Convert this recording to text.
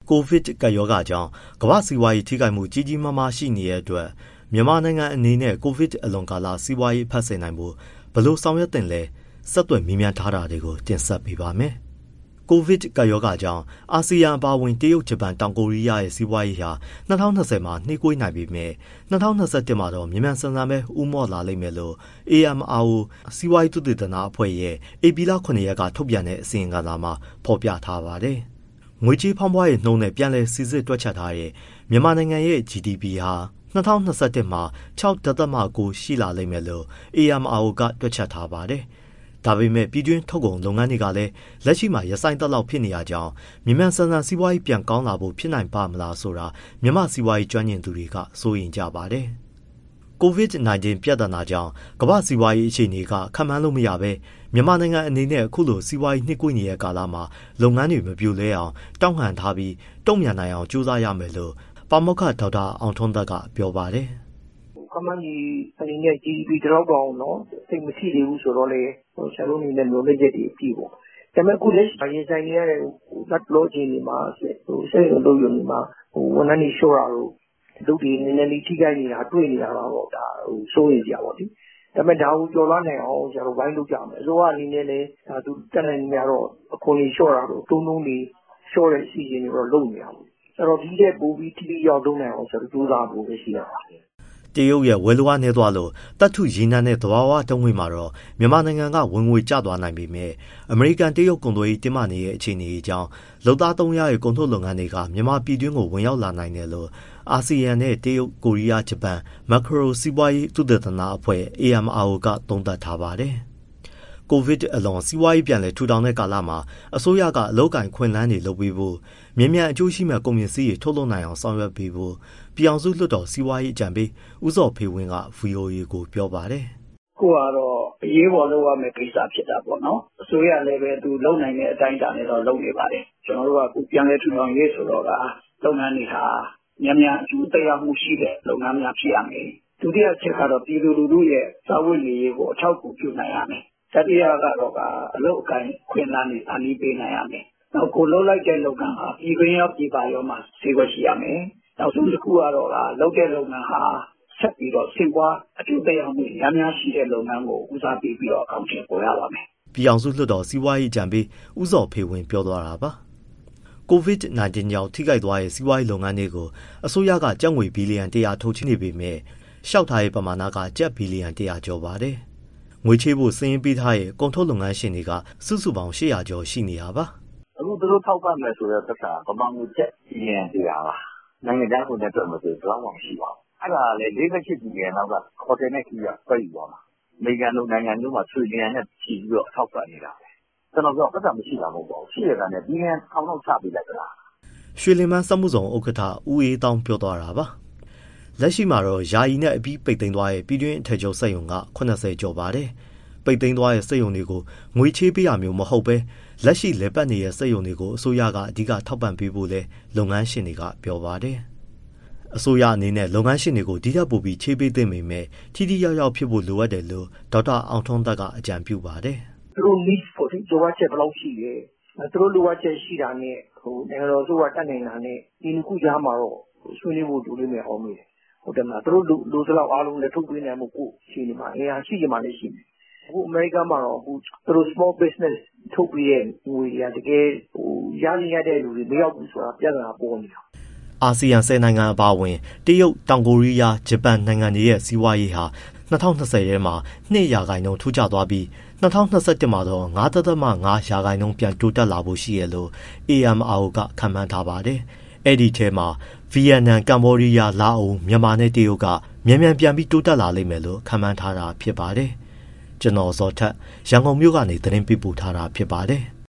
ကိုဗစ်ကပ်ရောဂါကြောင့်ကမ္ဘာစီးပွားရေးထိခိုက်မှုကြီးကြီးမားမားရှိနေတဲ့အတွက်မြန်မာနိုင်ငံအနေနဲ့ကိုဗစ်အလွန်ကာလစီးပွားရေးဖက်ဆယ်နိုင်ဖို့ဘယ်လိုဆောင်ရွက်သင့်လဲဆက်သွယ်မေးမြန်းထားတာတွေကိုတင်ဆက်ပေးပါမယ်။ကိုဗစ်ကပ်ရောဂါကြောင့်အာဆီယံအပါအဝင်တရုတ်ဂျပန်တောင်ကိုရီးယားရဲ့စီးပွားရေးဟာ2020မှာနှေးကွေးနိုင်ပေမဲ့2021မှာတော့မြန်မြန်ဆန်ဆန်ပဲဦးမော့လာလိမ့်မယ်လို့ AMRO စီးပွားရေးသုတေသနအဖွဲ့ရဲ့ဧပြီလ9ရက်ကထုတ်ပြန်တဲ့အစီရင်ခံစာမှာဖော်ပြထားပါတယ်။ငွေကြေးဖောင်းပွားရေးနှုန်းနဲ့ပြန်လည်စစ်ဆေးတွက်ချက်ထားတဲ့မြန်မာနိုင်ငံရဲ့ GDP ဟာ2021မှာ 6.9 ရှိလာလိမ့်မယ်လို့ AMRO ကတွက်ချက်ထားပါတယ်။ဒါပေမဲ့ပြည်တွင်းထုတ်ကုန်လုပ်ငန်းတွေကလည်းလက်ရှိမှာရဆိုင်တက်လောက်ဖြစ်နေရကြောင်းမြန်မြန်ဆန်ဆန်စီးပွားရေးပြန်ကောင်းလာဖို့ဖြစ်နိုင်ပါမလားဆိုတာမြန်မာစီးပွားရေးကျွမ်းကျင်သူတွေကစိုးရိမ်ကြပါတယ်။ COVID-19 ပြဿနာကြောင့်ကမ္ဘာစီးပွားရေးအခြေအနေကခန့်မှန်းလို့မရပဲမြန်မာနိုင်ငံအနေနဲ့အခုလိုစီးပွားရေးနှိမ့်ကွေးနေတဲ့ကာလမှာလုပ်ငန်းတွေမပြိုလဲအောင်တောင်းခံထားပြီးတုံ့ပြန်နိုင်အောင်ကြိုးစားရမယ်လို့ပါမောက္ခဒေါက်တာအောင်ထွန်းသက်ကပြောပါတယ်။ခမန်းကြီးအနေနဲ့ GDP တော့တောင်းတော့စိတ်မရှိသေးဘူးဆိုတော့လေဆရာတို့အနေနဲ့မျိုးလက်ချက်တွေပြီးပေါ့။ဒါပေမဲ့အခုလက်ရှိရင်ဆိုင်နေရတဲ့လက်လောချင်းတွေမှာစိတ်လုံးရုံတွေမှာဝန်ထမ်းတွေလျှော့တာတို့လူတွေနည်းနည်းလေးထိခိုက်နေတာတွေ့နေရတာပေါ့ဒါစိုးရိမ်ကြပါလိမ့်။ဒါပေမဲ့ဒါကိုကျော်လွှားနိုင်အောင်ကျွန်တော်ဝိုင်းလုပ်ကြမယ်။အစိုးရအနေနဲ့လည်းဒါသူတက်နိုင်နေတော့အခွန်ကြီးလျှော့တာတို့တုံးတွေလျှော့တဲ့အစီအစဉ်တွေတော့လုပ်နေရပါဘူး။အဲ့တော့ဒီတဲ့ပို့ပြီးထိထိရောက်လုပ်နိုင်အောင်ဆိုတော့ကြိုးစားဖို့ပဲရှိရပါတယ်။တရုတ်ရဲ့ဝယ်လိုအားနည်းသွားလို့တပ်ထုရေနံနဲ့သဘာဝတုံးငွေမှာတော့မြန်မာနိုင်ငံကဝင်ငွေကျသွားနိုင်ပေမဲ့အမေရိကန်တရုတ်ကုန်သွယ်ရေးတင်းမာနေတဲ့အခြေအနေအကြောင်းလုပ်သား300ရဲ့ကုန်ထုတ်လုပ်ငန်းတွေကမြန်မာပြည်တွင်းကိုဝင်ရောက်လာနိုင်တယ်လို့အာဆီယံနဲ့တရုတ်ကိုရီးယားဂျပန်မက်ခရိုစီးပွားရေးသုတေသနအဖွဲ့ AMRO ကသုံးသပ်ထားပါတယ်။ကိုဗစ်အလွန်စီးပွားရေးပြန်လည်ထူထောင်တဲ့ကာလမှာအစိုးရကအလုပ်ကိုင်ခွင့်လန်းတွေလုပ်ပေးဖို့မြန်မြန်အကျိုးရှိမဲ့ကုန်ပစ္စည်းတွေထုတ်လုပ်နိုင်အောင်ဆောင်ရွက်ပေးဖို့ပြည်အောင်စုလွှတ်တော်စီးပွားရေးအကြံပေးဦးစောဖေဝင်းက VOA ကိုပြောပါတယ်။ကိုကတော့အရေးပေါ်လုပ်ရမယ့်ကိစ္စဖြစ်တာပေါ့နော်။အစိုးရလည်းပဲသူလုပ်နိုင်တဲ့အတိုင်းအတာနဲ့တော့လုပ်နေပါတယ်။ကျွန်တော်တို့ကအခုပြန်လည်ထူထောင်ရေးဆိုတော့ကလုပ်ငန်းတွေဟာမြန်မြန်အကျိုးသက်ရောက်မှုရှိတဲ့လုပ်ငန်းများဖြစ်ရမယ်။ဒုတိယချက်ကတော့ပြည်သူလူထုရဲ့စာဝတ်နေရေးကိုအထောက်အကူပြုနိုင်ရမယ်။တတိယကတော့အလုပ်အကိုင်ခွင့်လန်းတွေအနည်းပေးနိုင်ရမယ်။နောက်ကိုလုပ်လိုက်တဲ့လုပ်ငန်းဟာပြည်တွင်းရောပြည်ပရောမှာဈေးကွက်ရှိရမယ်။နောက်ဆုံးတစ်ခုကတော့လုပ်တဲ့လုပ်ငန်းဟာဆက်ပြီးတော့စီးပွားအကျိုးသက်ရောက်မှုများများရှိတဲ့လုပ်ငန်းကိုဦးစားပေးပြီးတော့အကောင့်ထဲပေါ်ရပါမယ်။ပြည်အောင်စုလွှတ်တော်စီးပွားရေးအကြံပေးဦးစောဖေဝင်းပြောသွားတာပါ။ COVID-19 ကြောင့်ထိခိုက်သွားတဲ့စီးပွားရေးလုပ်ငန်းတွေကိုအစိုးရကကျပ်ငွေဘီလီယံ100ထုတ်ချေးနေပေမဲ့လျှောက်ထားတဲ့ပမာဏကကျပ်ဘီလီယံ100ကျော်ပါတယ်။ငွေချေးဖို့စာရင်းပေးထားတဲ့ကုန်ထုတ်လုပ်ငန်းရှင်တွေကစုစုပေါင်း800ကျော်ရှိနေတာပါ။အခုသူတို့ထောက်ပံ့မယ်ဆိုတဲ့သက်သာပမာဏကျပ်ဘီလီယံ100ပါ။နိုင်ငံခြားကုန်နဲ့တွက်မယ်ဆိုတော့ဘာမှမရှိပါဘူး။အဲ့ဒါလည်း48ဘီလီယံလောက်ကဟိုတယ်နဲ့ခီးရပြည့်သွားမှာ။အမေရိကန်လိုနိုင်ငံမျိုးမှာထရီလီယံနဲ့ချီပြီးတော့ထောက်ပံ့နေတာပဲ။ကျွန်တော်ပြောပတ်သက်မရှိတာမဟုတ်ပါဘူး။ရှိရတာနဲ့ဘီလီယံ1000လောက်ချပေးလိုက်ကြလား။ရွှေလင်မန်းစက်မှုဇုံဥက္ကဋ္ဌဦးအေးတောင်းပြောသွားတာပါ။လက်ရှိမှာတော့ယာယီနဲ့အပြီးပိတ်သိမ်းသွားတဲ့ပြည်တွင်းအထည်ချုပ်စက်ရုံက80ကျော်ပါတယ်။ပိတ်သိမ်းသွားတဲ့စက်ရုံတွေကိုငွေချေးပေးရမျိုးမဟုတ်ပဲလက်ရှိလည်ပတ်နေတဲ့စက်ရုံတွေကိုအစိုးရကအဓိကထောက်ပံ့ပေးဖို့လဲလုပ်ငန်းရှင်တွေကပြောပါတယ်။အစိုးရအနေနဲ့လုပ်ငန်းရှင်တွေကိုဒီထက်ပိုပြီးချေးပေးသင့်ပေမဲ့ထိထိရောက်ရောက်ဖြစ်ဖို့လိုအပ်တယ်လို့ဒေါက်တာအောင်ထွန်းသက်ကအကြံပြုပါတယ်။သူတို့ needs ဖို့လိုအပ်ချက်ဘယ်လောက်ရှိလဲ။သူတို့လိုအပ်ချက်ရှိတာနဲ့နိုင်ငံတော်အစိုးရတတ်နိုင်တာနဲ့ဒီခုကြားမှာတော့ဆွေးနွေးဖို့လိုလိမ့်မယ်အောင်မေးတယ်။ဟုတ်တယ်မလား။သူတို့လိုစလောက်အားလုံးလည်းထုတ်ပေးနိုင်မှုကိုရှိနေမှာ။ရှိနေမှာလည်းရှိတယ်။အခုအမေရိကန်မှာတော့သူတို့ small business ထုတ်ပေးတဲ့ငွေတွေကတကယ်ရရတဲ့လူတွေမရောက်ဘူးဆိုတာပြဿနာပေါ်နေတာ။အာဆီယံ10နိုင်ငံအပါအဝင်တရုတ်တောင်ကိုရီးယားဂျပန်နိုင်ငံတွေရဲ့စီးပွားရေးဟာ2020ထဲမှာ2%ထူးကျသွားပြီး2021မှာတော့9.5%ပြန်တိုးတက်လာဖို့ရှိရလို့ AMRO ကခန့်မှန်းထားပါတယ်။အဲ့ဒီထဲမှာဗီယက်နမ်ကမ္ဘောဒီးယားလာအိုမြန်မာနဲ့တရုတ်ကမြန်မြန်ပြန်ပြီးတိုးတက်လာလိမ့်မယ်လို့ခန့်မှန်းထားတာဖြစ်ပါတယ်။ကျွန်တော်ဇော်ထက်ရန်ကုန်မြို့ကနေသတင်းပေးပို့ထားတာဖြစ်ပါတယ်။